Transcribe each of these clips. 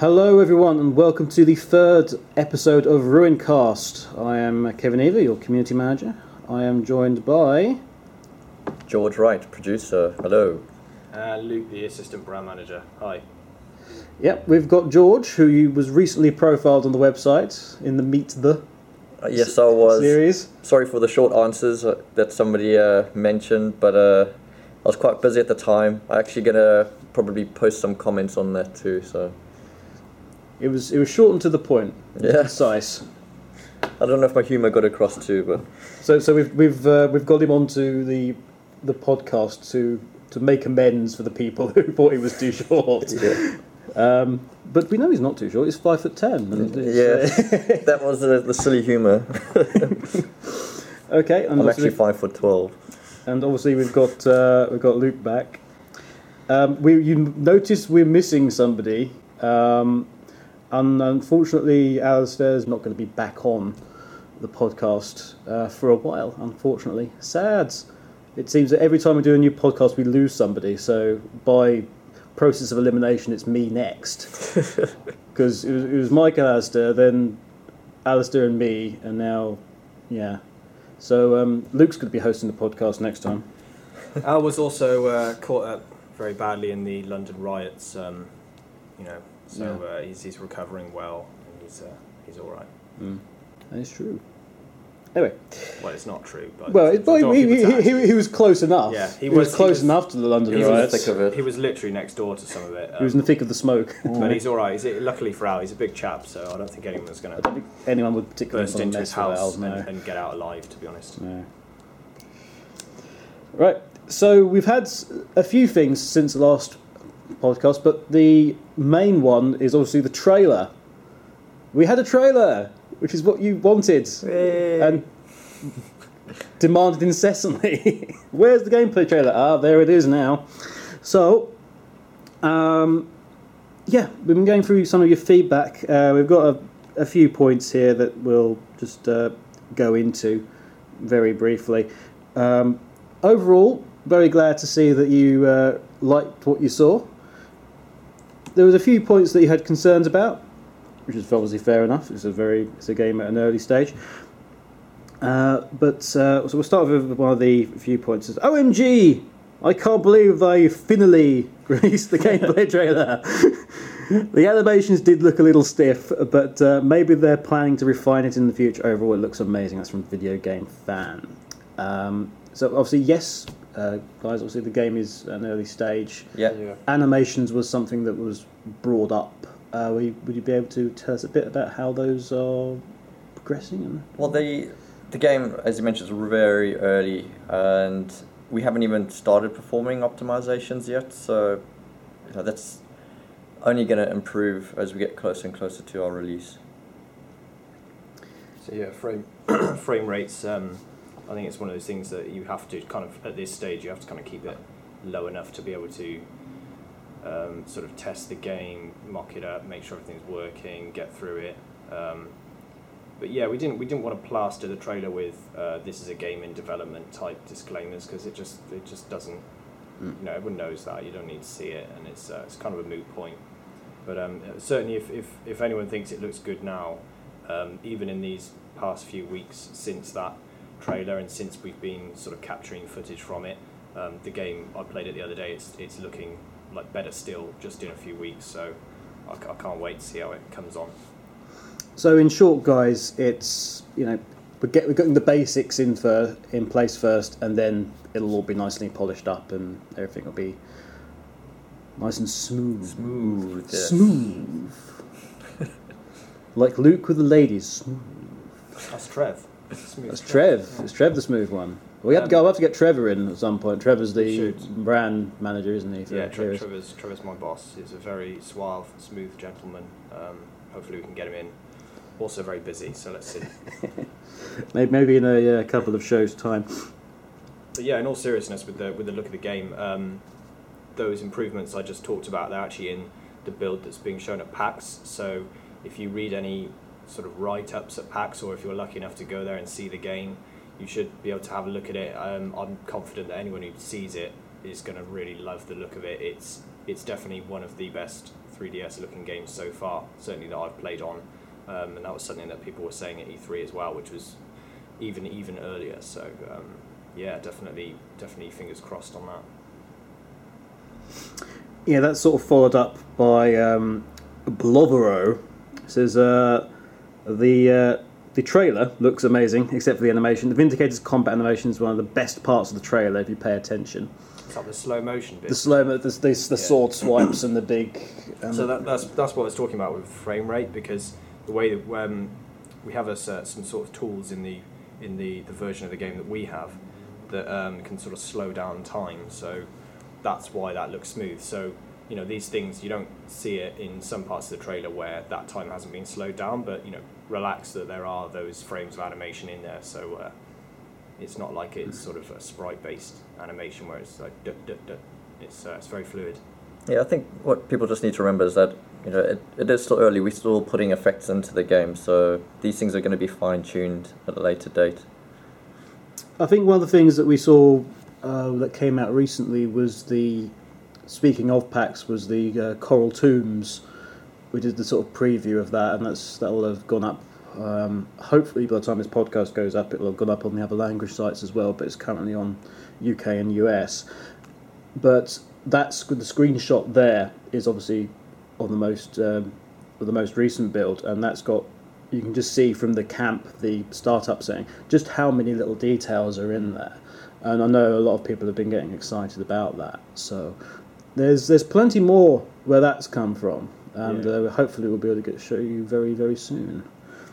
Hello everyone and welcome to the third episode of Ruincast. I am Kevin Eva, your community manager. I am joined by... George Wright, producer. Hello. Luke, the assistant brand manager. Hi. Yep, we've got George, who was recently profiled on the website in the Meet the Yes, I was. Series. Sorry for the short answers that somebody mentioned, but I was quite busy at the time. I'm actually going to probably post some comments on that too, so... It was short and to the point. Yeah. Concise. I don't know if my humour got across too, but... So we've got him onto the podcast to make amends for the people who thought he was too short. Yeah. But we know he's not too short. He's 5'10". And Yeah, that was the silly humour. Okay. And I'm actually 5'12". And obviously we've got Luke back. You notice we're missing somebody. And unfortunately, Alistair's not going to be back on the podcast for a while, unfortunately. Sad. It seems that every time we do a new podcast, we lose somebody. So by process of elimination, it's me next. Because it was Mike and Alistair, then Alistair and me, and now, yeah. So Luke's going to be hosting the podcast next time. Al was also caught up very badly in the London riots, he's recovering well, and he's all right. That is true. Anyway. Well, it's not true, but... Well, he was close enough. Yeah, he was close enough to the London riots. Thick of it. He was literally next door to some of it. He was in the thick of the smoke. But he's all right. Luckily for Al, he's a big chap, so I don't think anyone's going to... I don't think anyone would particularly burst into his house no. and get out alive, to be honest. No. Right, so we've had a few things since the last podcast, but the main one is obviously the trailer. We had a trailer, which is what you wanted and demanded incessantly. Where's the gameplay trailer? There it is now. So, we've been going through some of your feedback. We've got a few points here that we'll just go into very briefly. Overall, very glad to see that you liked what you saw. There was a few points that you had concerns about, which is obviously fair enough. It's a game at an early stage. So we'll start with one of the few points. OMG! I can't believe they finally released the gameplay trailer. The animations did look a little stiff, but maybe they're planning to refine it in the future. Overall, it looks amazing. That's from Video Game Fan. So obviously, yes, guys, obviously the game is an early stage. Yeah. Animations was something that was brought up. Would you be able to tell us a bit about how those are progressing? Well, the game, as you mentioned, is very early, and we haven't even started performing optimizations yet, so that's only going to improve as we get closer and closer to our release. So yeah, frame rates, I think it's one of those things that you have to kind of, at this stage, you have to kind of keep it low enough to be able to sort of test the game, mock it up, make sure everything's working, get through it. But yeah, we didn't want to plaster the trailer with this is a game in development type disclaimers, because it just doesn't. Everyone knows that. You don't need to see it, and it's kind of a moot point. But certainly, if anyone thinks it looks good now, even in these past few weeks since that trailer and since we've been sort of capturing footage from it, the game, I played it the other day, it's looking like better still just in a few weeks, so I can't wait to see how it comes on. So in short, guys, it's we're getting the basics in place first, and then it'll all be nicely polished up and everything will be nice and smooth. Yes. Smooth. Like Luke with the ladies. Smooth. That's Trev. That's Trev. It's Trev, the smooth one. We'll have to get Trevor in at some point. Trevor's the brand manager, isn't he? Yeah, Trevor's my boss. He's a very suave, smooth gentleman. Hopefully we can get him in. Also very busy, so let's see. Maybe in a couple of shows' time. But yeah, in all seriousness, with the look of the game, those improvements I just talked about, they're actually in the build that's being shown at PAX. So if you read any sort of write-ups at PAX, or if you're lucky enough to go there and see the game, you should be able to have a look at it. I'm confident that anyone who sees it is going to really love the look of it. It's definitely one of the best 3DS looking games so far, certainly that I've played on, and that was something that people were saying at E3 as well, which was even earlier. So yeah, definitely fingers crossed on that. Yeah, that's sort of followed up by Blovero. It says the trailer looks amazing, except for the animation. The Vindicator's combat animation is one of the best parts of the trailer if you pay attention. It's like the slow motion bit. The sword swipes and the big. So that's what I was talking about with frame rate, because the way that we have some sort of tools in the version of the game that we have that can sort of slow down time. So that's why that looks smooth. So these things, you don't see it in some parts of the trailer where that time hasn't been slowed down, but relax that there are those frames of animation in there. So it's not like it's sort of a sprite-based animation where it's like duh, duh, duh. It's very fluid. Yeah, I think what people just need to remember is that it is still early. We're still putting effects into the game, so these things are going to be fine-tuned at a later date. I think one of the things that we saw that came out recently was speaking of PAX, was the Coral Tombs. We did the sort of preview of that, and that will have gone up. Hopefully, by the time this podcast goes up, it will have gone up on the other language sites as well. But it's currently on UK and US. But the screenshot there is obviously on the most recent build, and that's got. You can just see from the camp, the startup setting, just how many little details are in there. And I know a lot of people have been getting excited about that. So there's plenty more where that's come from, and hopefully we'll be able to show you very, very soon.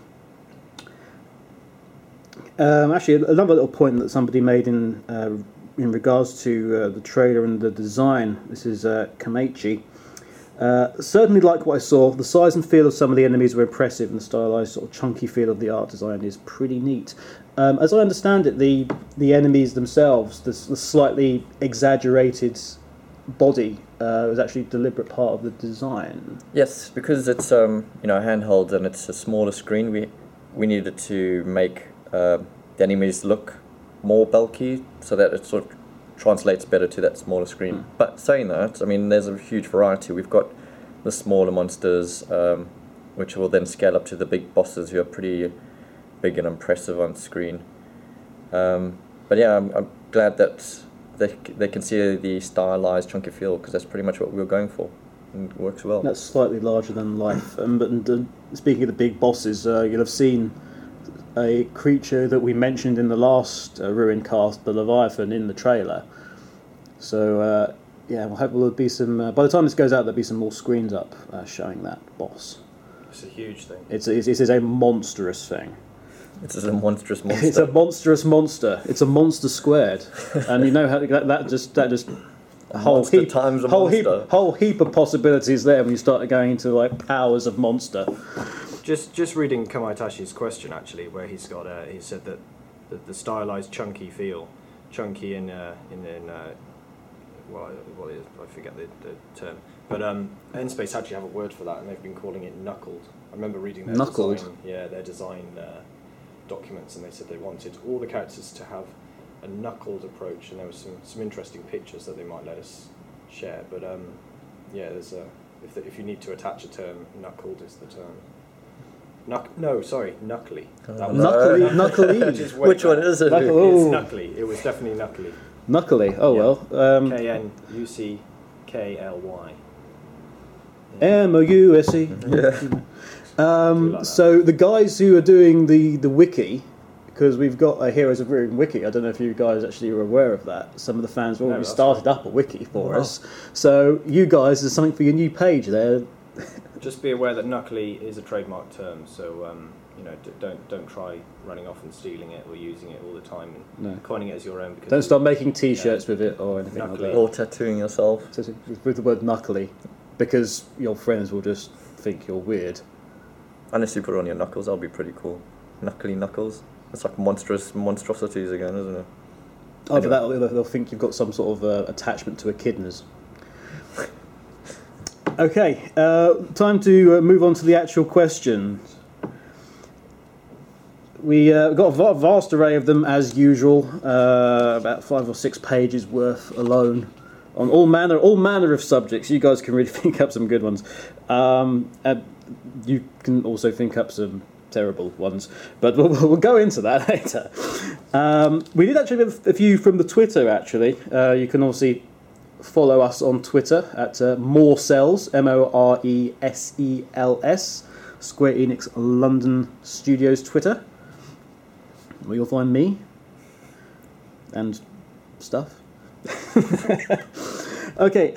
Actually, another little point that somebody made in regards to the trailer and the design. This is Kamachi. Certainly like what I saw. The size and feel of some of the enemies were impressive, and the stylized sort of chunky feel of the art design is pretty neat. As I understand it, the enemies themselves, the slightly exaggerated body, was actually a deliberate part of the design. Yes, because it's handheld and it's a smaller screen. We needed to make the enemies look more bulky so that it sort of translates better to that smaller screen. But saying that, I mean, there's a huge variety. We've got the smaller monsters, which will then scale up to the big bosses who are pretty big and impressive on screen. But yeah, I'm glad that they can see the stylized chunky feel, because that's pretty much what we were going for, and it works well. That's slightly larger than life. But speaking of the big bosses, you'll have seen a creature that we mentioned in the last Ruin cast, the Leviathan, in the trailer. So we'll hope there'll be some. By the time this goes out, there'll be some more screens up showing that boss. It's a huge thing. It is a monstrous thing. It's a monstrous monster. It's a monstrous monster. It's a monster squared, and you know how that just a whole heap of possibilities there when you start going into like powers of monster. Just reading Kamaitashi's question, actually, where he said that the stylized chunky feel, chunky in what is, I forget the term, but N-Space actually have a word for that, and they've been calling it knuckled. I remember reading their design documents, and they said they wanted all the characters to have a knuckled approach, and there was some interesting pictures that they might let us share. But there's if you need to attach a term, knuckled is the term. Knuckly. Knuckly. Which one is it? It's Knuckly. It was definitely Knuckly. Knuckly. Oh yeah. Well. KNUCKLY. MOUSE. Yeah. So the guys who are doing the wiki, because we've got a Heroes of Ruin wiki. I don't know if you guys actually are aware of that. Some of the fans have already started up a wiki for us. So you guys, there's something for your new page there. Just be aware that knuckly is a trademark term, so don't try running off and stealing it or using it all the time and coining it as your own. Because don't start making T-shirts with it or anything like that. Or tattooing yourself with the word knuckly, because your friends will just think you're weird. Unless you put it on your knuckles, that'll be pretty cool. Knuckly knuckles. It's like monstrosities again, isn't it? Oh, anyway. But they'll think you've got some sort of attachment to echidnas. Okay, time to move on to the actual questions. We got a vast array of them as usual, about 5 or 6 pages worth alone on all manner of subjects. You guys can really think up some good ones. And you can also think up some terrible ones, but we'll go into that later. We did actually have a few from the Twitter, actually. You can obviously follow us on Twitter at Moresels, Moresels, Square Enix London Studios Twitter, where you'll find me and stuff. Okay,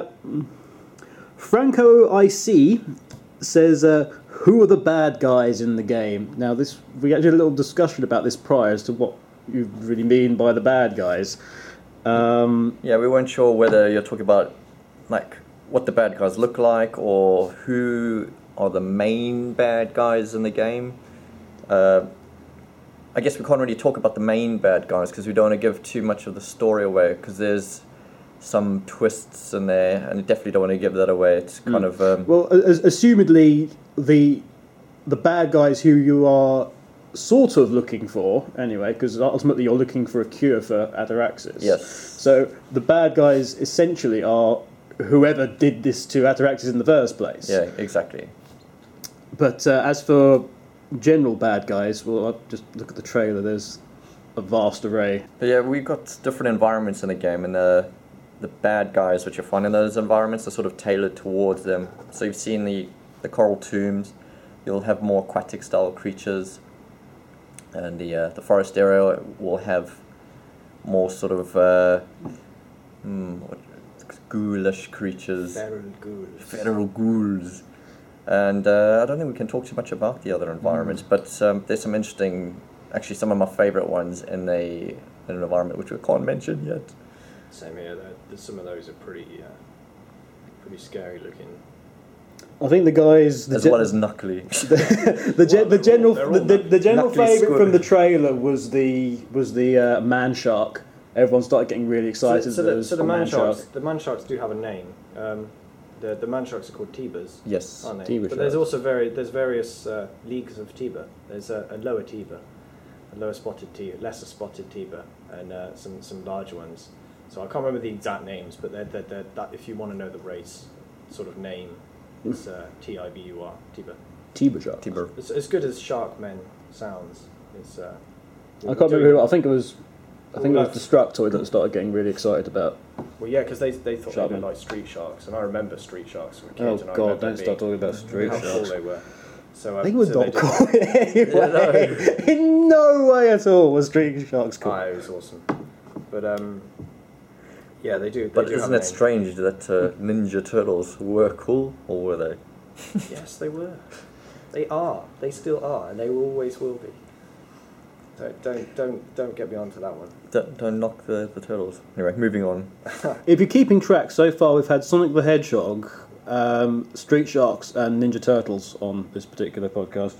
Franco IC says, who are the bad guys in the game? Now, we actually had a little discussion about this prior as to what you really mean by the bad guys. Yeah, we weren't sure whether you're talking about like what the bad guys look like or who are the main bad guys in the game. I guess we can't really talk about the main bad guys because we don't want to give too much of the story away because there's some twists in there, and you definitely don't want to give that away. It's kind of well, assumedly the bad guys who you are sort of looking for anyway, because ultimately you're looking for a cure for Ataraxis. Yes. So the bad guys essentially are whoever did this to Ataraxis in the first place. Yeah, exactly. But as for general bad guys, well, I'll just look at the trailer. There's a vast array. But yeah, we've got different environments in the game, and the bad guys which you find in those environments are sort of tailored towards them. So you've seen the coral tombs. You'll have more aquatic style creatures, and the forest area will have more sort of ghoulish creatures. Feral ghouls. And I don't think we can talk too much about the other environments, but there's some interesting, actually some of my favourite ones in an environment which we can't mention yet. Same here. Some of those are pretty scary looking. I think the guys, as well as Knuckly. the general favourite squid. from the trailer was the man shark. Everyone started getting really excited. So the man sharks do have a name. The man sharks are called Tibas. Yes, aren't they? Tiba but there's also various leagues of Tiba. There's a lower Tiba, a lower spotted Tiba, lesser spotted Tiba, and some larger ones. So I can't remember the exact names, but they're that if you want to know the race sort of name, it's Tibur, Tiba. Tiba shark. Tiber. It's as good as Sharkmen sounds. It's I can't remember who. I think it was Destructoid that started getting really excited about. Well, yeah, because they thought Sharkmen. they were like street sharks, and I remember street sharks from a kid. Oh and I God! remember Don't start talking about street how cool sharks. they were. So I think it was so they not did- cool in any way. In no way at all was street sharks cool. It was awesome. But yeah, they do. But do have isn't a it name. strange that Ninja Turtles were cool, or were they? Yes, they were. They are. They still are, and they always will be. So don't get me onto that one. Don't knock the turtles. Anyway, moving on. If you're keeping track, so far we've had Sonic the Hedgehog, Street Sharks, and Ninja Turtles on this particular podcast.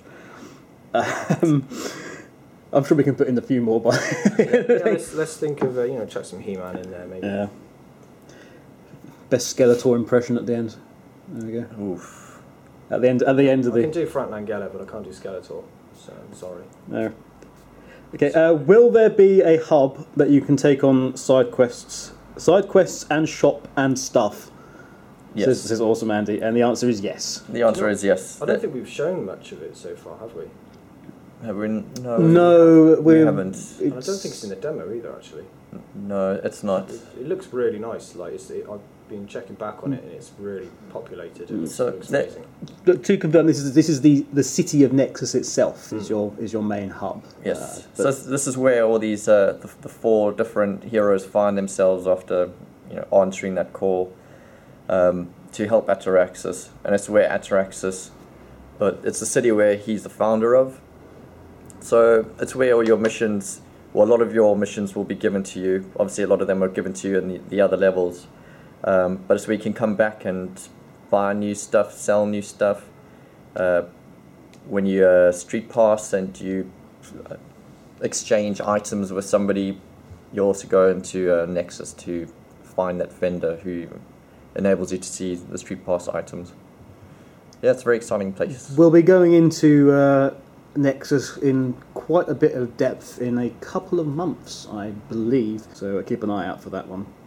I'm sure we can put in a few more, but Let's think of chuck some He-Man in there maybe. yeah. Best Skeletor impression at the end. There we go. Oof. At the end of I can the. do Frank Langella, but I can't do Skeletor. So I'm sorry. No. Okay. Will there be a hub that you can take on side quests and shop and stuff? Yes. This is awesome, Andy, and the answer is yes. The answer is yes. I don't think we've shown much of it so far, have we? Have we? No. No, we haven't. I don't think it's in the demo either, actually. No, it's not. It looks really nice. Like I've been checking back on it, and it's really populated. It So looks that- amazing. But to confirm, this is the city of Nexus itself is your main hub. Yes. But- So this is where all these the 4 different heroes find themselves after answering that call to help Ataraxis, and it's where Ataraxis, but it's the city where he's the founder of. So it's where all your missions, well, a lot of your missions will be given to you. Obviously, a lot of them are given to you in the other levels. But it's where you can come back and buy new stuff, sell new stuff. When you street pass and you exchange items with somebody, you also go into Nexus to find that vendor who enables you to see the street pass items. Yeah, it's a very exciting place. We'll be going into Nexus in quite a bit of depth in a couple of months, I believe. So keep an eye out for that one.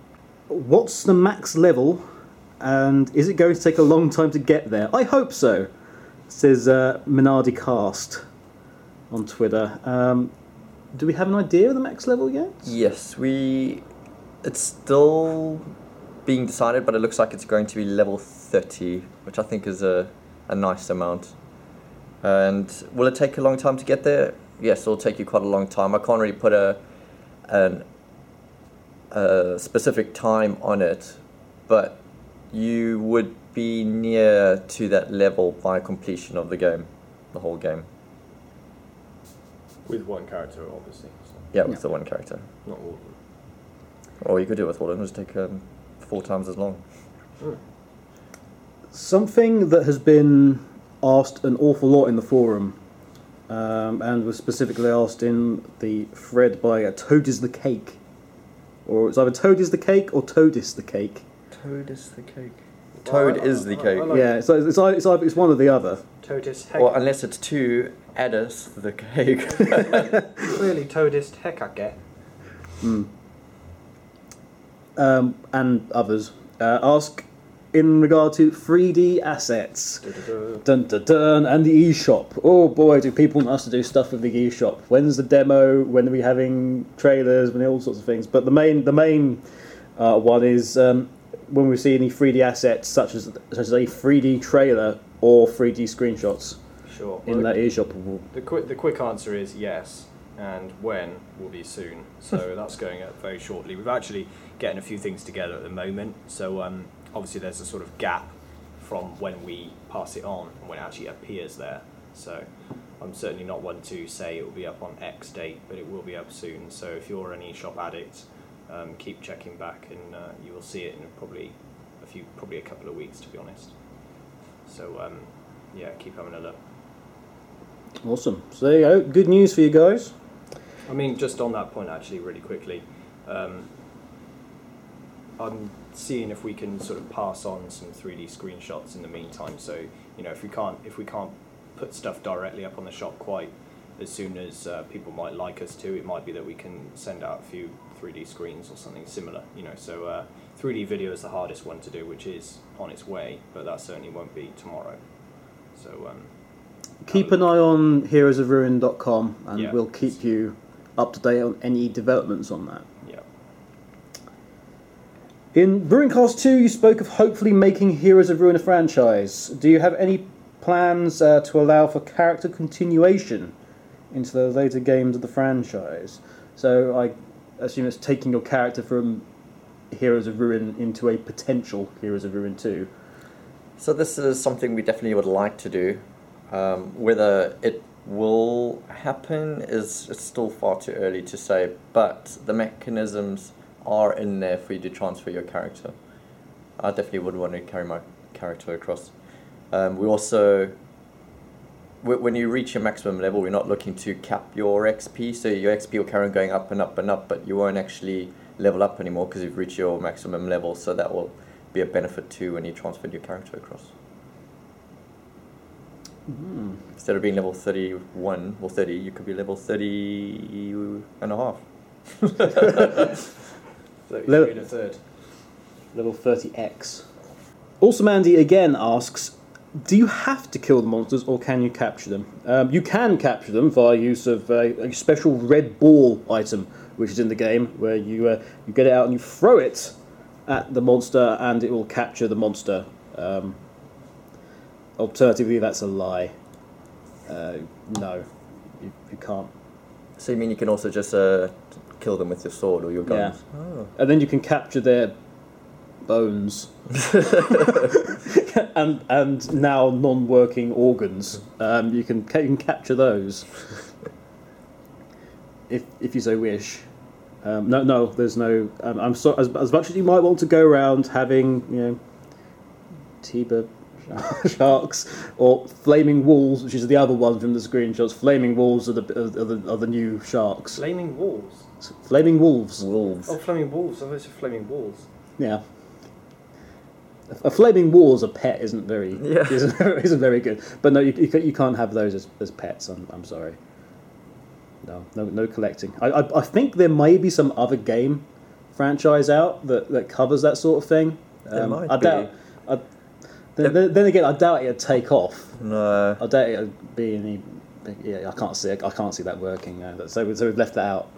What's the max level, and is it going to take a long time to get there? I hope so, says Minardi Cast on Twitter. Do we have an idea of the max level yet? Yes, it's still being decided, but it looks like it's going to be level 30, which I think is a nice amount. And will it take a long time to get there? Yes, it'll take you quite a long time. I can't really put a specific time on it, but you would be near to that level by completion of the game, the whole game. With one character, obviously. So. Yeah, with the one character. Not all of them. Or you could do it with all of them, just take 4 times as long. Something that has been asked an awful lot in the forum, and was specifically asked in the thread by Toad is the Cake. Or it's either Toad is the Cake or Toad is the Cake. Toad is the cake. Toad is the cake. Yeah, so it's one or the other. Toadist Or unless it's 2, Addis the cake. Really, Toadist Hekake. And others ask in regard to 3D assets. Dun dun dun, and the eShop. Oh boy, do people want us to do stuff with the eShop? When's the demo? When are we having trailers? When all sorts of things. But the main one is when we see any 3D assets, such as a 3D trailer or 3D screenshots. Sure. In that eShop. The quick answer is yes, and when will be soon. So that's going up very shortly. We're actually getting a few things together at the moment. So obviously there's a sort of gap from when we pass it on and when it actually appears there. So I'm certainly not one to say it will be up on X date, but it will be up soon. So if you're an eShop addict, keep checking back, and you will see it in probably a couple of weeks, to be honest. So yeah, keep having a look. Awesome. So there you go. Good news for you guys. I mean, just on that point, actually, really quickly, I'm seeing if we can sort of pass on some 3D screenshots in the meantime. So, you know, if we can't put stuff directly up on the shop quite as soon as people might like us to, it might be that we can send out a few 3D screens or something similar. You know, so 3D video is the hardest one to do, which is on its way, but that certainly won't be tomorrow. So. Keep an eye on heroesofruin.com, and yeah, we'll keep you up to date on any developments on that. Yeah. In Brewingcast 2, you spoke of hopefully making Heroes of Ruin a franchise. Do you have any plans to allow for character continuation into the later games of the franchise? So I assume it's taking your character from Heroes of Ruin into a potential Heroes of Ruin 2. So this is something we definitely would like to do. Whether it will happen it's still far too early to say, but the mechanisms are in there for you to transfer your character. I definitely would want to carry my character across. We also, when you reach your maximum level, we're not looking to cap your XP, so your XP will carry on going up and up and up, but you won't actually level up anymore because you've reached your maximum level, so that will be a benefit too when you transfer your character across. Instead of being level 31 or 30, you could be level 30 and a half. 33 and a third. Level 30x. Also, Mandy again asks, do you have to kill the monsters or can you capture them? You can capture them via use of a special red ball item, which is in the game, where you get it out and you throw it at the monster and it will capture the monster. Alternatively, that's a lie. No, you can't. So you mean you can also just kill them with your sword or your guns? Yeah. Oh. And then you can capture their bones and now non-working organs. You can capture those if you so wish. No, there's no. I'm sorry. As much as you might want to go around having, Tiba sharks or flaming wolves, which is the other one from the screenshots. Flaming wolves are the new sharks. Flaming wolves? Flaming wolves. Wolves. Oh, flaming wolves. I thought it said flaming wolves. Yeah. A flaming wall as a pet isn't very very good. But no, you can't have those as pets. I'm sorry. No collecting. I think there may be some other game franchise out that covers that sort of thing. There might I be. doubt. Then again, I doubt it'd take off. No. I doubt it'd be any. Yeah, I can't see that working. So we've left that out.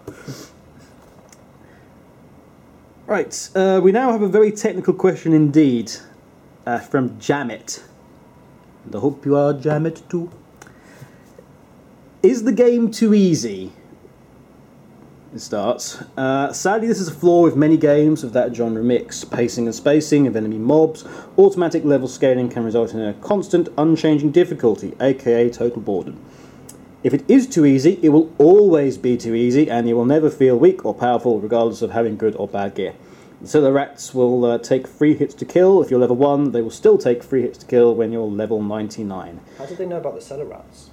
Right, we now have a very technical question indeed from Jamit. And I hope you are Jamit too. Is the game too easy? It starts. Sadly, this is a flaw with many games of that genre mix. Pacing and spacing of enemy mobs, automatic level scaling can result in a constant, unchanging difficulty, aka total boredom. If it is too easy, it will always be too easy, and you will never feel weak or powerful, regardless of having good or bad gear. The Cellar Rats will take 3 hits to kill. If you're level 1, they will still take 3 hits to kill when you're level 99. How did they know about the Cellar Rats?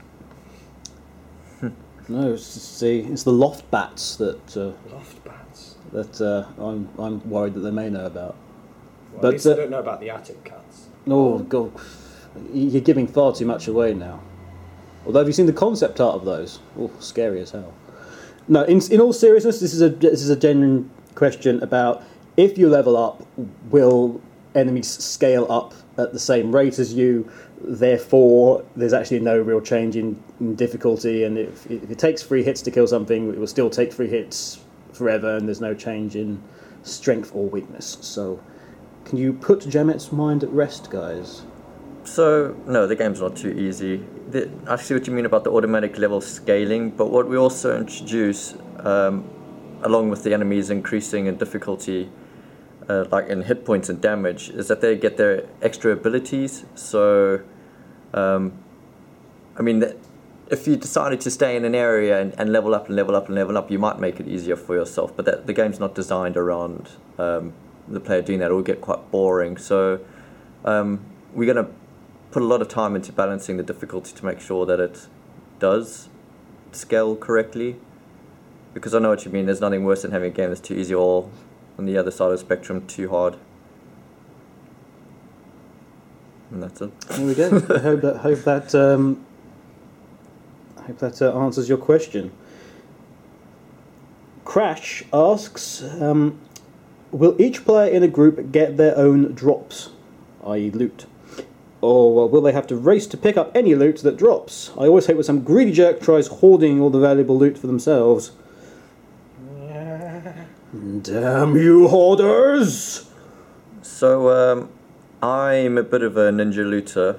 No, it's the Loft Bats that Loft Bats? that I'm worried that they may know about. Well, But, at least I don't know about the Attic Cats. Oh, God, you're giving far too much away now. Although, have you seen the concept art of those? Oh, scary as hell. No, in all seriousness, this is a genuine question about if you level up, will enemies scale up at the same rate as you? Therefore, there's actually no real change in difficulty, and if it takes 3 hits to kill something, it will still take 3 hits forever, and there's no change in strength or weakness. So, can you put Jamet's mind at rest, guys? So, no, the game's not too easy. I see what you mean about the automatic level scaling, but what we also introduce, along with the enemies increasing in difficulty, like in hit points and damage, is that they get their extra abilities. So, if you decided to stay in an area and level up and level up and level up, you might make it easier for yourself, but the game's not designed around the player doing that. It will get quite boring. So, we're going to put a lot of time into balancing the difficulty to make sure that it does scale correctly. Because I know what you mean, there's nothing worse than having a game that's too easy or, on the other side of the spectrum, too hard. And that's it. There we go. I hope that answers your question. Crash asks, will each player in a group get their own drops, i.e. loot? Or will they have to race to pick up any loot that drops? I always hate when some greedy jerk tries hoarding all the valuable loot for themselves. Damn you, hoarders! So, I'm a bit of a ninja looter.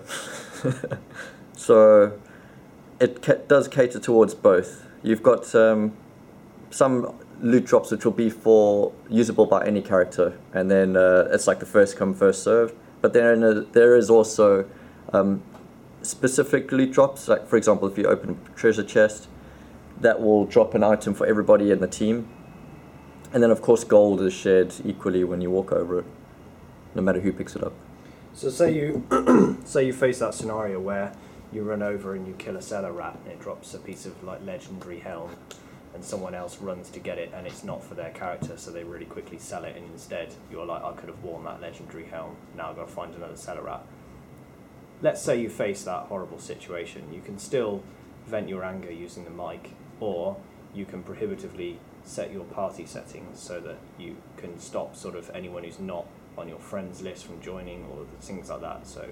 So, it does cater towards both. You've got some loot drops which will be usable by any character, and then it's like the first come, first served. But then there is also specific loot drops, like for example, if you open a treasure chest, that will drop an item for everybody in the team. And then, of course, gold is shared equally when you walk over it, no matter who picks it up. So say you face that scenario where you run over and you kill a Cellar Rat and it drops a piece of like legendary helm, and someone else runs to get it and it's not for their character, so they really quickly sell it, and instead you're like, I could have worn that legendary helm, now I've got to find another Cellar Rat. Let's say you face that horrible situation. You can still vent your anger using the mic, or you can prohibitively set your party settings so that you can stop sort of anyone who's not on your friends list from joining, or things like that. So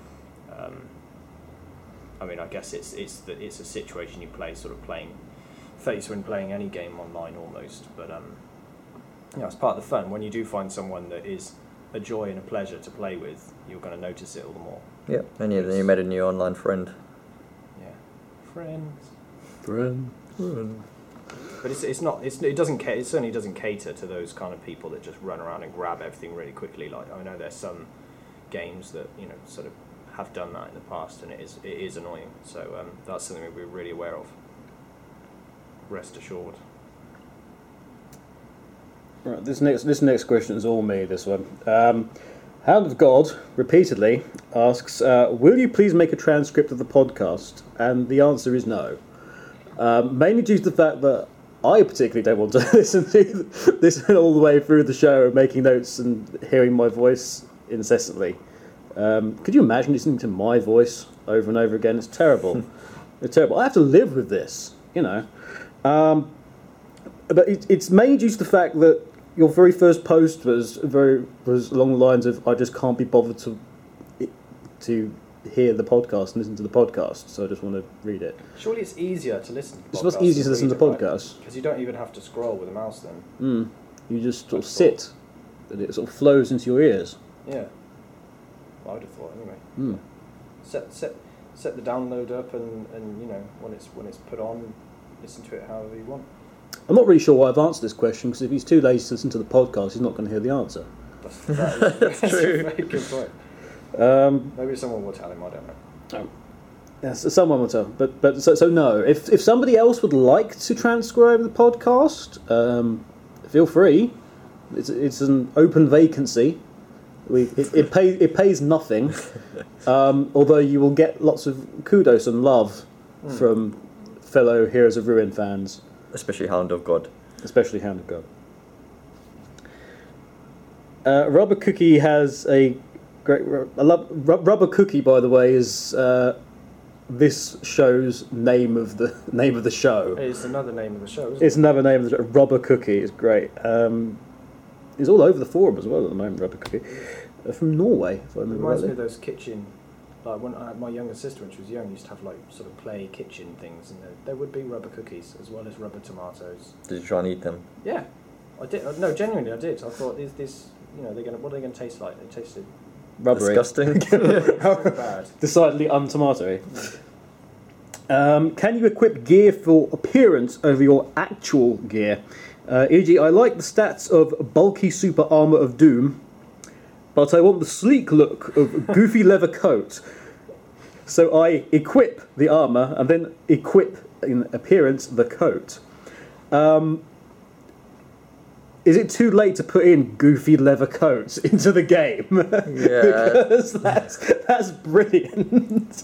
I guess it's a situation you face when playing any game online almost, but it's part of the fun. When you do find someone that is a joy and a pleasure to play with, you're going to notice it all the more. Yeah, and then you made a new online friend. Yeah, friends. Friend. But it certainly doesn't cater to those kind of people that just run around and grab everything really quickly. Like, I know there's some games that sort of have done that in the past, and it is annoying. So that's something that we're really aware of. Rest assured. Right, this next question is all me. This one. Hound of God repeatedly asks, "Will you please make a transcript of the podcast?" And the answer is no. Mainly due to the fact that I particularly don't want to listen all the way through the show and making notes and hearing my voice incessantly. Could you imagine listening to my voice over and over again? It's terrible. It's terrible. I have to live with this, But it's mainly due to the fact that your very first post was along the lines of, I just can't be bothered to hear the podcast and listen to the podcast, so I just want to read it. Surely it's easier to listen to podcasts. It's much easier to listen to podcasts. Because you don't even have to scroll with a mouse then. You just sort of sit, and it sort of flows into your ears. Yeah. Well, I would have thought anyway. Set the download up and you know, when it's put on, listen to it however you want. I'm not really sure why I've answered this question, because if he's too lazy to listen to the podcast, he's not going to hear the answer. That's true. A very good point. Maybe someone will tell him, I don't know. Yes, someone will tell. But so no. If somebody else would like to transcribe the podcast, feel free. It's an open vacancy. It pays nothing, although you will get lots of kudos and love from fellow Heroes of Ruin fans. Especially Hound of God. Rubber Cookie has a great... Rubber Cookie, by the way, is this show's name of the show. It's another name of the show, isn't it? It's another name of the show. Rubber Cookie is great. It's all over the forum as well at the moment, Rubber Cookie. From Norway, if I remember Reminds rightly. me of those kitchen... Like when I had my younger sister, when she was young, used to have like sort of play kitchen things, and there would be rubber cookies as well as rubber tomatoes. Did you try and eat them? Yeah, I did. No, genuinely, I did. I thought this, you know, what are they going to taste like? They tasted Rubbery. Disgusting. bad. Decidedly untomatoey. Can you equip gear for appearance over your actual gear? E.g., I like the stats of bulky super armour of Doom, but I want the sleek look of goofy leather coat. So I equip the armour and then equip, in appearance, the coat. Is it too late to put in goofy leather coats into the game? Yeah. Because that's brilliant.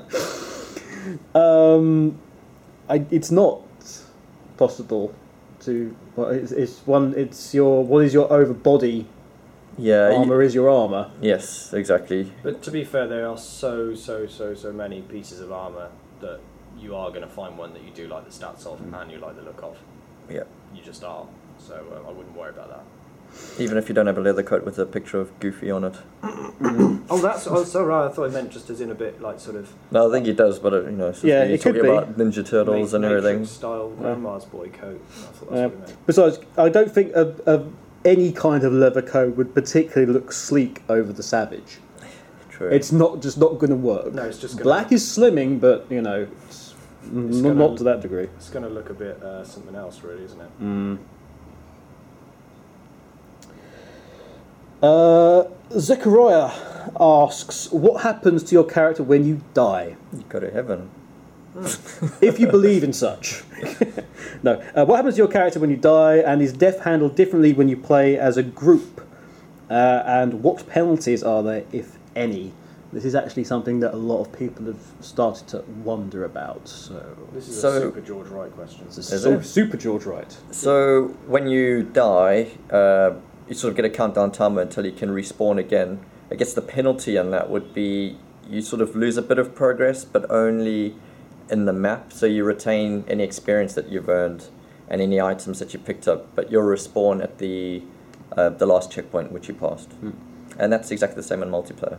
It's not possible to... Well, what is your over body... Yeah. Armour is your armour. Yes, exactly. But to be fair, there are so many pieces of armour that you are going to find one that you do like the stats of and you like the look of. Yeah. You just are. So I wouldn't worry about that. Even if you don't have a leather coat with a picture of Goofy on it. Oh, so right. I thought I meant just as in a bit like sort of... No, I think he does, but you know, it's just Yeah, when you're it could talking be. about Ninja Turtles and everything. style grandma's boy coat. I thought that's what he meant. Besides, I don't think any kind of leather coat would particularly look sleek over the Savage. True. It's not going to work. No, it's just gonna, Black is slimming, but you know, it's not to that degree. It's going to look a bit something else, really, isn't it? Zechariah asks, what happens to your character when you die? You go to heaven. If you believe in such. No. What happens to your character when you die, and is death handled differently when you play as a group? And what penalties are there, if any? This is actually something that a lot of people have started to wonder about. This is a super George Wright question. Super George Wright. So when you die, you sort of get a countdown timer until you can respawn again. I guess the penalty on that would be you sort of lose a bit of progress, but only in the map. So you retain any experience that you've earned and any items that you picked up, but you'll respawn at the last checkpoint which you passed. And that's exactly the same in multiplayer.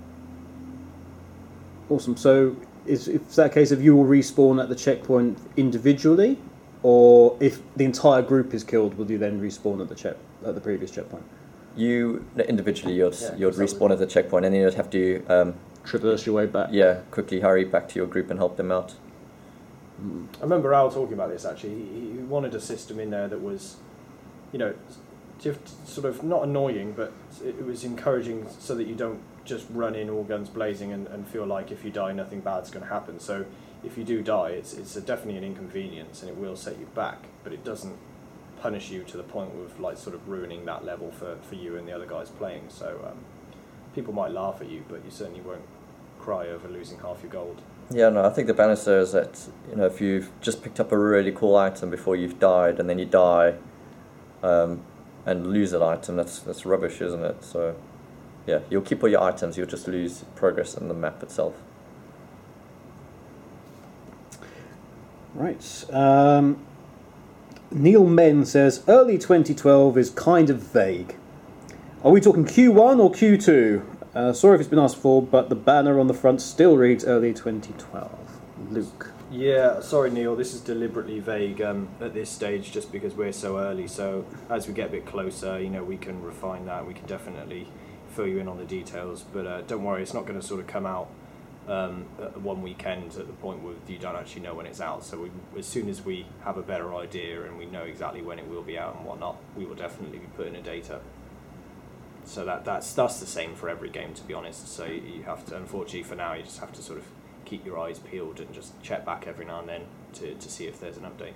Awesome. So is that case if you will respawn at the checkpoint individually, or if the entire group is killed, will you then respawn at the previous checkpoint? You individually, you'd respawn at the checkpoint, and then you'd have to traverse your way back. Yeah, quickly hurry back to your group and help them out. I remember Al talking about this actually. He wanted a system in there that was, you know, just sort of not annoying, but it was encouraging so that you don't just run in all guns blazing and feel like if you die nothing bad's going to happen. So if you do die, it's definitely an inconvenience and it will set you back, but it doesn't punish you to the point of like sort of ruining that level for you and the other guys playing. So people might laugh at you, but you certainly won't cry over losing half your gold. Yeah, no, I think the balance there is that, you know, if you've just picked up a really cool item before you've died and then you die and lose that item, that's rubbish, isn't it? So yeah, you'll keep all your items, you'll just lose progress in the map itself. Right. Neil Men says, early 2012 is kind of vague. Are we talking Q1 or Q2? Sorry if it's been asked for, but the banner on the front still reads early 2012. Luke. Yeah, sorry Neil, this is deliberately vague at this stage just because we're so early. So as we get a bit closer, we can refine that. We can definitely fill you in on the details. But don't worry, it's not going to sort of come out at one weekend at the point where you don't actually know when it's out. So as soon as we have a better idea and we know exactly when it will be out and whatnot, we will definitely be putting a data. So that's the same for every game, to be honest. So you have to, unfortunately for now, you just have to sort of keep your eyes peeled and just check back every now and then to see if there's an update.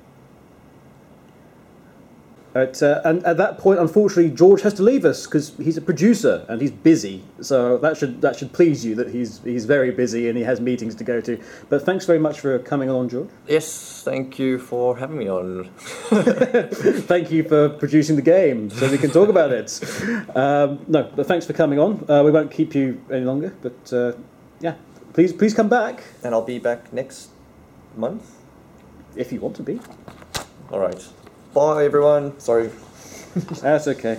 And at that point, unfortunately, George has to leave us because he's a producer and he's busy. So that should please you that he's very busy and he has meetings to go to. But thanks very much for coming along, George. Yes, thank you for having me on. Thank you for producing the game so we can talk about it. No, but thanks for coming on. We won't keep you any longer, but yeah, please come back. And I'll be back next month. If you want to be. All right. Bye, everyone. Sorry. That's okay.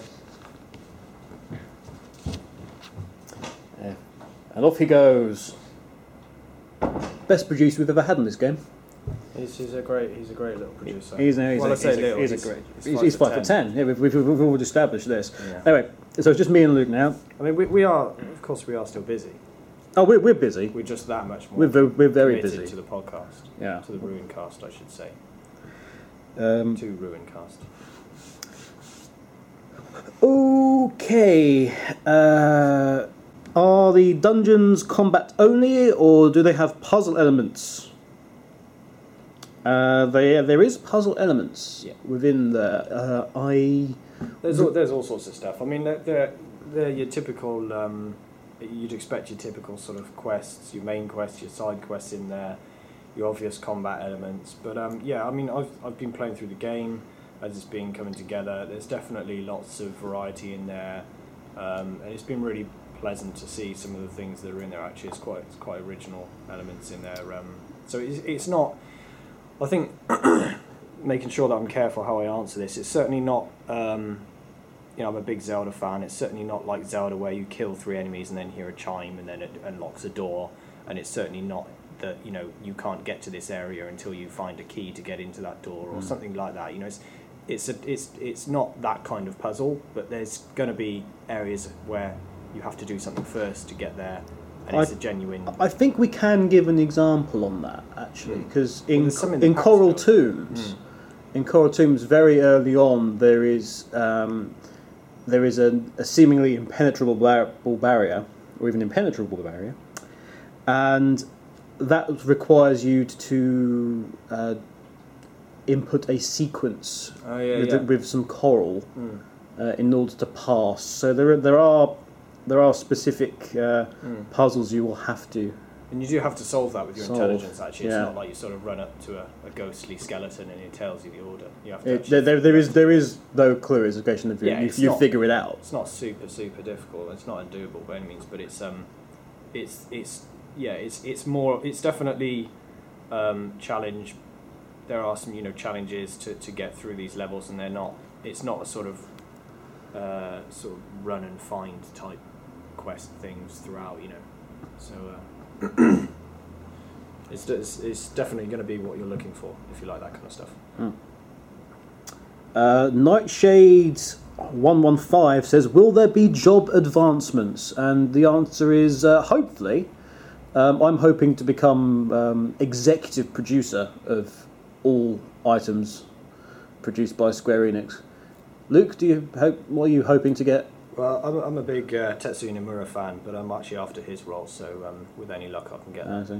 Yeah. And off he goes. Best producer we've ever had in this game. He's a great little producer. He's 5 for 10. Yeah, we've already established this. Yeah. Anyway, so it's just me and Luke now. I mean, we are, of course, we are still busy. Oh, we're busy. We're just that much more. We're very busy to the podcast. Yeah. To the Ruin Cast, I should say. To Ruin Cast. Okay. Are the dungeons combat only, or do they have puzzle elements? There is puzzle elements within there. There's all sorts of stuff. I mean, they're your typical. You'd expect your typical sort of quests, your main quests, your side quests in there, your obvious combat elements. But I mean, I've been playing through the game as it's been coming together. There's definitely lots of variety in there, and it's been really pleasant to see some of the things that are in there. Actually, it's quite original elements in there. So it's not. I think making sure that I'm careful how I answer this. It's certainly not. I'm a big Zelda fan. It's certainly not like Zelda where you kill 3 enemies and then hear a chime and then it unlocks a door. And it's certainly not that you can't get to this area until you find a key to get into that door or something like that. It's not that kind of puzzle, but there's going to be areas where you have to do something first to get there, and it's a genuine. I think we can give an example on that actually, because in Coral Tombs, very early on there is a seemingly impenetrable barrier, or even impenetrable barrier, and that requires you to input a sequence with some coral in order to pass. So there are specific puzzles you will have to. And you do have to solve that with your intelligence. Actually, it's not like you sort of run up to a ghostly skeleton and it tells you the order. You have to. There is no clue. It's a question of you figure it out. It's not super difficult. It's not undoable by any means, but it's more. It's definitely challenge. There are some challenges to get through these levels, and they're not. It's not a sort of run and find type quest things throughout. So. It's definitely going to be what you're looking for if you like that kind of stuff. Nightshade 115 says, will there be job advancements? And the answer is hopefully. I'm hoping to become executive producer of all items produced by Square Enix. Luke, what are you hoping to get? Well, I'm a big Tetsuya Nomura fan, but I'm actually after his role, so with any luck I can get that.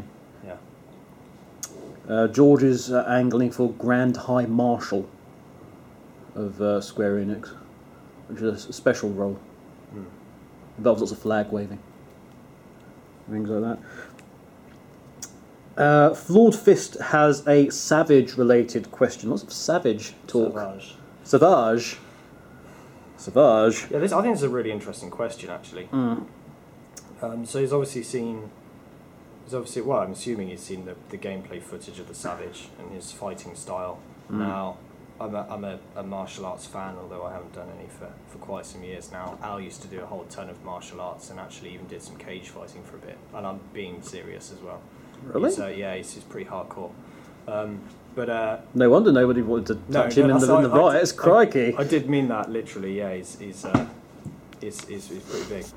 Yeah. George is angling for Grand High Marshal of Square Enix, which is a special role. Involves lots of flag waving, things like that. Flawed Fist has a Savage-related question. Lots of Savage talk. Savage. Yeah, I think it's a really interesting question, actually. So he's obviously seen. I'm assuming he's seen the gameplay footage of the Savage and his fighting style. Now, I'm a martial arts fan, although I haven't done any for quite some years now. Al used to do a whole ton of martial arts and actually even did some cage fighting for a bit. And I'm being serious as well. Really? He's pretty hardcore. No wonder nobody wanted to touch him in the riots. Crikey! I did mean that literally. Yeah, he's pretty big.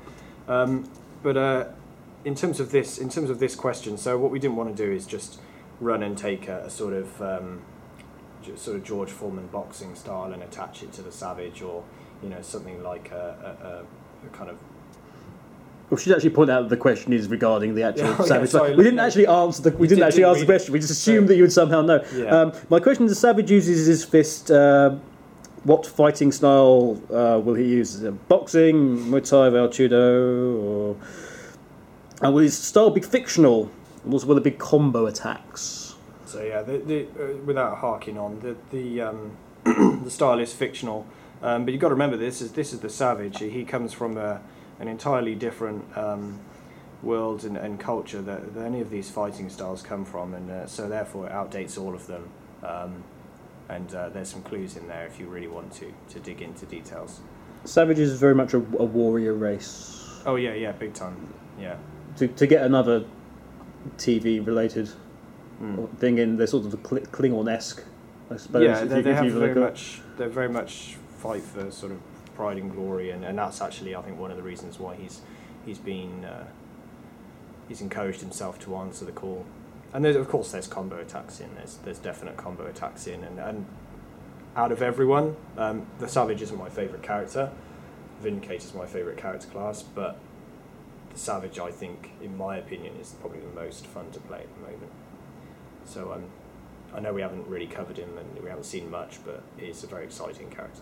In terms of this question, so what we didn't want to do is just run and take a sort of George Foreman boxing style and attach it to the Savage, or something like a kind of. We should actually point out that the question is regarding the actual Savage. Sorry, we didn't actually answer the question. We just assumed that you would somehow know. Yeah. My question is: the Savage uses his fist. What fighting style will he use? Is it boxing, Muay Thai, Val Judo, or will his style be fictional? Will there be combo attacks? So yeah, without harking on, the the style is fictional, but you've got to remember this is the Savage. He comes from an entirely different world and culture that any of these fighting styles come from, and so therefore it outdates all of them. And there's some clues in there if you really want to dig into details. Savage is very much a warrior race. Oh yeah, big time. Yeah. To get another TV related thing in, they're sort of Klingon-esque, I suppose. Yeah, they very much fight for sort of pride and glory, and that's actually, I think, one of the reasons why he's encouraged himself to answer the call. And there's combo attacks in. There's definite combo attacks in, and out of everyone, the Savage isn't my favourite character. Vindicator is my favourite character class, but the Savage, I think, in my opinion, is probably the most fun to play at the moment. So I know we haven't really covered him and we haven't seen much, but he's a very exciting character.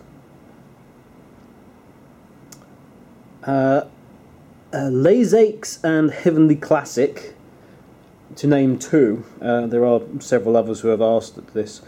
Lazaix and Heavenly Classic, to name two. There are several others who have asked this.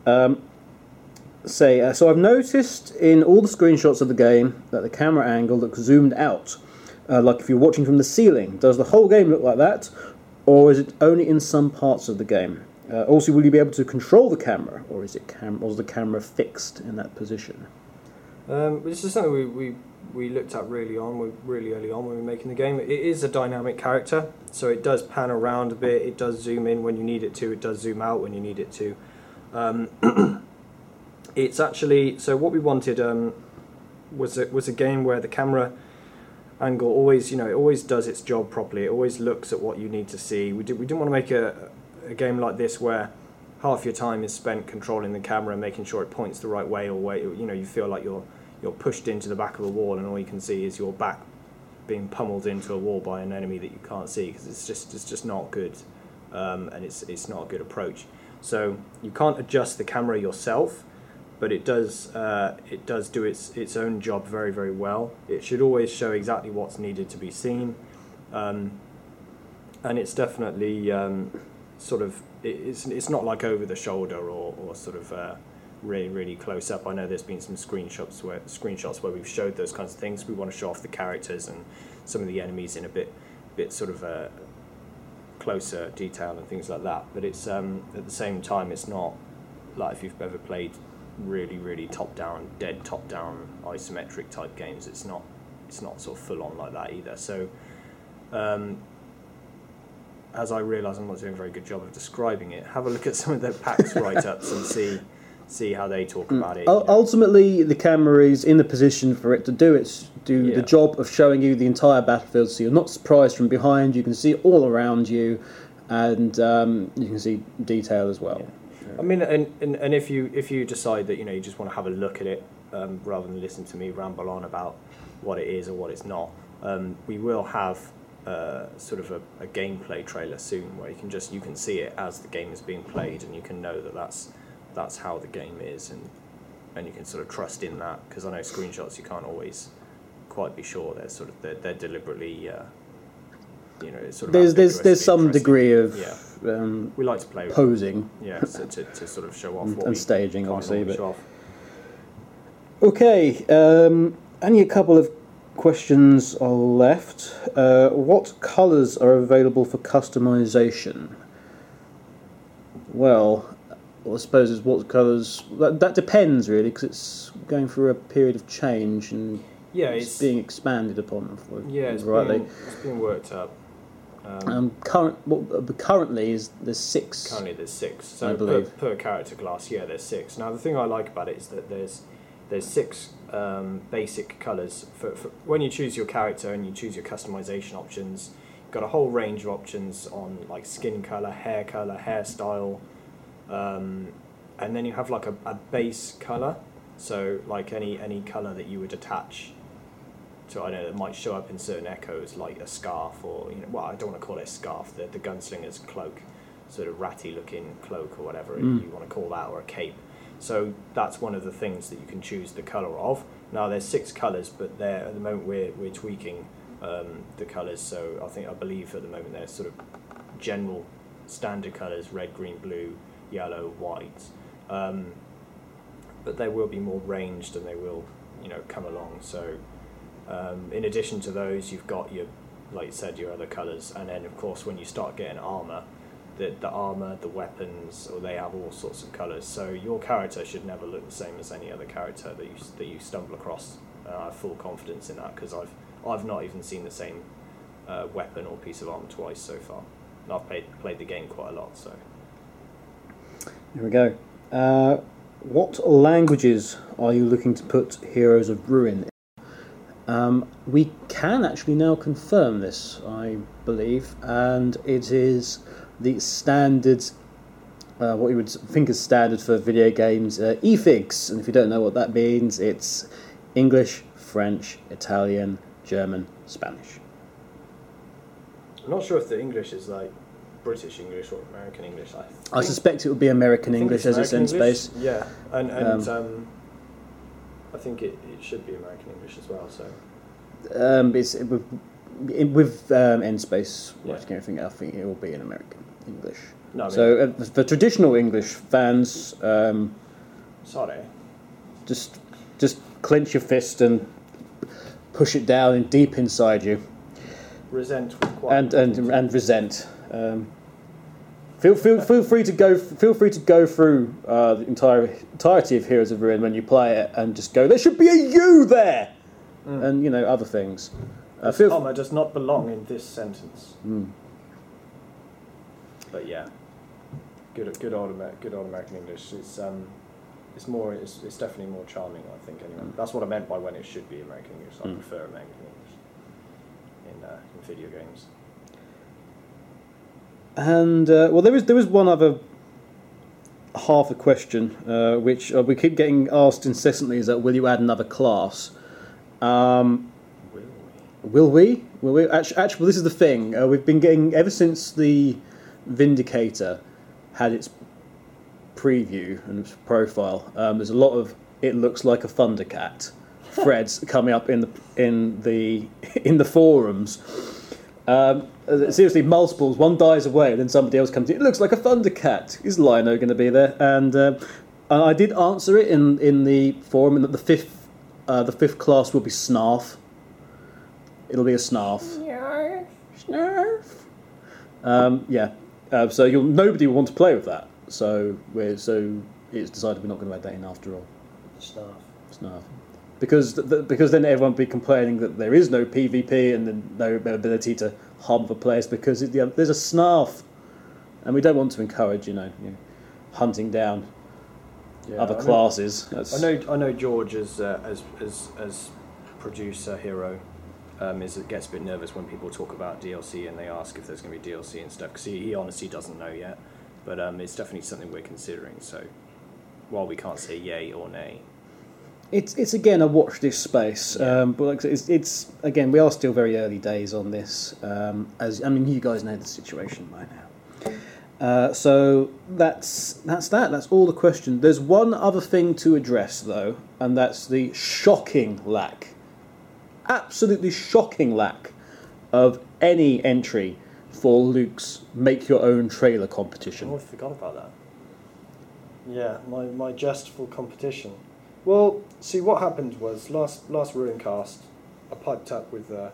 So I've noticed in all the screenshots of the game that the camera angle looks zoomed out, like if you're watching from the ceiling. Does the whole game look like that, or is it only in some parts of the game? Also, will you be able to control the camera, or is the camera fixed in that position? This is something we looked at really early on when we were making the game. It is a dynamic character, so it does pan around a bit, it does zoom in when you need it to, it does zoom out when you need it to. It's actually, so what we wanted was a game where the camera angle always, it always does its job properly, it always looks at what you need to see. We didn't want to make a game like this where half your time is spent controlling the camera and making sure it points the right way, or you feel like you're pushed into the back of a wall and all you can see is your back being pummeled into a wall by an enemy that you can't see, because it's just not good, and it's not a good approach. So you can't adjust the camera yourself, but it does do its own job very, very well. It should always show exactly what's needed to be seen, and it's definitely it's not like over the shoulder or sort of really, really close up. I know there's been some screenshots where we've showed those kinds of things. We want to show off the characters and some of the enemies in a bit sort of closer detail and things like that. But it's at the same time, it's not like if you've ever played really, really top down isometric type games. It's not sort of full on like that either. So as I realise I'm not doing a very good job of describing it, have a look at some of their PAX write-ups and see how they talk about it. Ultimately, the camera is in the position for it to do the job of showing you the entire battlefield, so you're not surprised from behind. You can see all around you, and you can see detail as well. Yeah. I mean, and if you decide that you just want to have a look at it rather than listen to me ramble on about what it is or what it's not, we will have sort of a gameplay trailer soon where you can see it as the game is being played, and you can know that that's how the game is, and you can sort of trust in that, because I know screenshots you can't always quite be sure they're deliberately sort of there's some degree of we like to play with posing, so to sort of show off and staging, obviously. But show off. Okay, only a couple of questions are left. What colours are available for customization? Well, I suppose is what colours. That depends really, because it's going through a period of change and it's being expanded upon. It's being worked up. Currently there's 6. Currently there's 6. So I believe per character class, there's 6. Now the thing I like about it is that there's 6 basic colours for when you choose your character and you choose your customization options. You've got a whole range of options on like skin colour, hairstyle, and then you have like a base colour. So like any colour that you would attach. So I know that might show up in certain echoes, like a scarf, or I don't want to call it a scarf, the gunslinger's cloak, sort of ratty-looking cloak or whatever you want to call that, or a cape. So that's one of the things that you can choose the colour of. Now there's 6 colours, but at the moment we're tweaking the colours. So I believe at the moment they're sort of general standard colours: red, green, blue, yellow, white. But they will be more ranged and they will come along. So. In addition to those, you've got like you said, your other colours, and then of course when you start getting armour, the armour, the weapons, or they have all sorts of colours. So your character should never look the same as any other character that you stumble across. I have full confidence in that because I've not even seen the same weapon or piece of armour twice so far. And I've played the game quite a lot. So here we go. What languages are you looking to put Heroes of Ruin in? We can actually now confirm this, I believe, and it is the standard, what you would think is standard for video games, EFIGs, and if you don't know what that means, it's English, French, Italian, German, Spanish. I'm not sure if the English is like British English or American English. I suspect it would be American English as it's in space. Yeah, and I think it should be American English as well. So, it's with N-Space watching everything. I think it will be in American English. No, so for traditional English fans, sorry, just clench your fist and push it down deep inside you. Resent and resent. Feel free to go through the entirety of Heroes of Ruin when you play it and just go, there should be a you there, and other things. This comma does not belong in this sentence. But yeah, good old American English. It's definitely more charming, I think. Anyway, that's what I meant by when it should be American English. I prefer American English in video games. And there was one other half a question which we keep getting asked incessantly: is that will you add another class? Will we? Actually, this is the thing. We've been getting ever since the Vindicator had its preview and its profile. There's a lot of it looks like a Thundercat threads coming up in the forums. Seriously, multiples. One dies away, and then somebody else comes in. It looks like a Thundercat. Is Lino going to be there? And I did answer it in the forum, and that the fifth class will be Snarf. It'll be a Snarf. Snarf. So nobody will want to play with that. So it's decided we're not going to add that in after all. Snarf. Because then everyone will be complaining that there is no PvP and then no ability to harm the players because there's a Snarf, and we don't want to encourage hunting down other classes. I know George as producer hero gets a bit nervous when people talk about DLC and they ask if there's going to be DLC and stuff because he honestly doesn't know yet, but it's definitely something we're considering. So while we can't say yay or nay. It's again a watch this space, but like it's again we are still very early days on this. You guys know the situation by now. So that's that. That's all the question. There's one other thing to address though, and that's the absolutely shocking lack of any entry for Luke's Make Your Own Trailer competition. Oh, I forgot about that. Yeah, my jestful competition. Well, see, what happened was last Ruincast, I piped up with a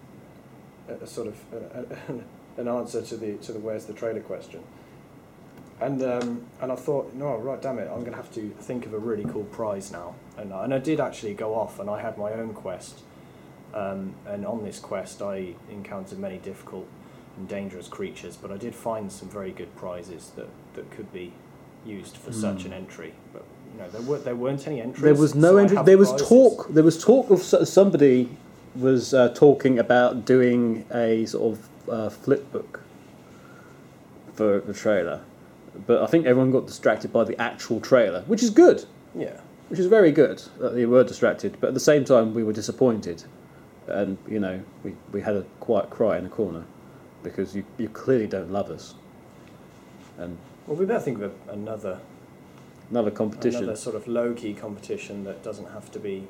sort of an answer to the where's the trailer question, And I thought, no, right, damn it, I'm going to have to think of a really cool prize now. And I did actually go off, and I had my own quest. And on this quest, I encountered many difficult and dangerous creatures, but I did find some very good prizes that could be used for such an entry. But there weren't any entries. There was no entry. There was talk. There was talk of somebody was talking about doing a sort of flip book for the trailer. But I think everyone got distracted by the actual trailer, which is good. Yeah. Which is very good that they were distracted. But at the same time, we were disappointed. And, we had a quiet cry in the corner because you clearly don't love us. And well, we better think of another competition. Another sort of low-key competition that doesn't have to be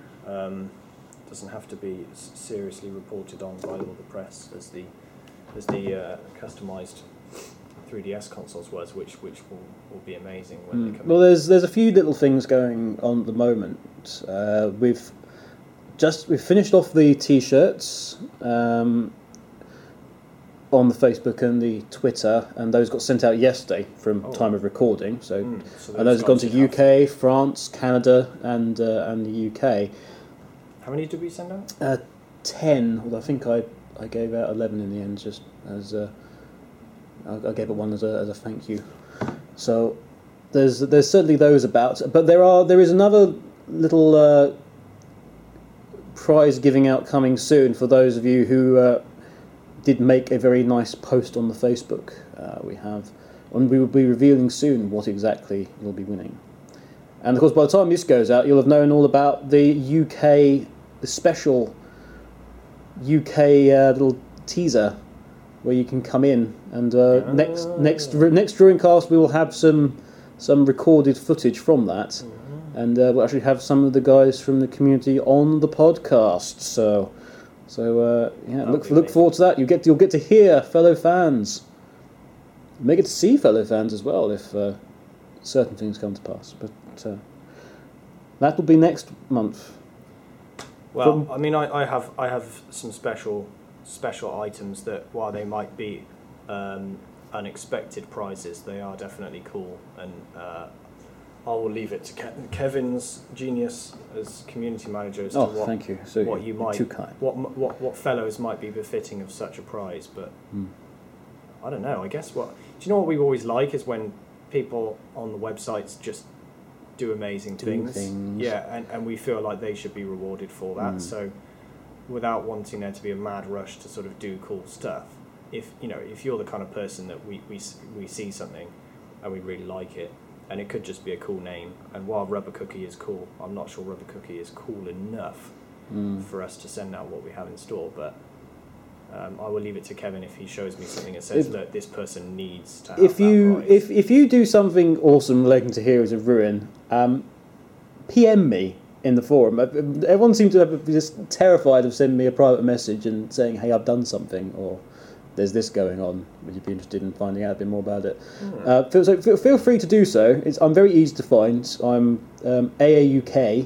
seriously reported on by all the press as the customised 3DS consoles was, which will be amazing when they come Well, in. there's a few little things going on at the moment. We've finished off the T-shirts on the Facebook and the Twitter, and those got sent out yesterday from time of recording. So and those have gone to UK, France, Canada, and the UK. How many did we send out? 10. Although I think I gave out 11 in the end, just as I gave it one as a thank you. So there's certainly those about, but there is another little prize giving out coming soon for those of you who did make a very nice post on the Facebook. And we will be revealing soon what exactly you'll be winning. And of course, by the time this goes out, you'll have known all about the special UK little teaser where you can come in and next drawing cast we will have some recorded footage from that, and we'll actually have some of the guys from the community on the podcast. So look forward to that. You'll get to hear fellow fans. You may get to see fellow fans as well if certain things come to pass. But that will be next month. Well, I have some special items that, while they might be unexpected prizes, they are definitely cool, and I will leave it to Kevin's genius as community manager as to what, thank you. So what you might, too kind. what fellows might be befitting of such a prize. But I don't know. I guess do you know what we always like is when people on the websites just do amazing things. Yeah, and we feel like they should be rewarded for that. So without wanting there to be a mad rush to sort of do cool stuff, if you're the kind of person that we see something and we really like it, and it could just be a cool name, and while Rubber Cookie is cool, I'm not sure Rubber Cookie is cool enough for us to send out what we have in store, but I will leave it to Kevin if he shows me something that says that this person needs to have that prize. If you do something awesome relating to Heroes of Ruin, PM me in the forum. Everyone seems to be just terrified of sending me a private message and saying, hey, I've done something, or there's this going on. Would you be interested in finding out a bit more about it? Feel free to do so. I'm very easy to find. I'm AAUK,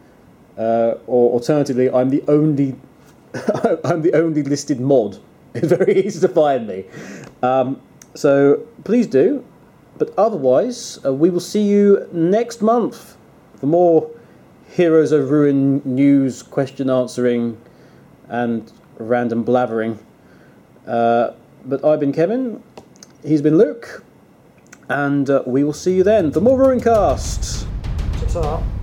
or alternatively, I'm the only listed mod. It's very easy to find me. So please do. But otherwise, we will see you next month for more Heroes of Ruin news, question answering, and random blathering. But I've been Kevin, he's been Luke, and we will see you then for more Ruincast. Ta-ta.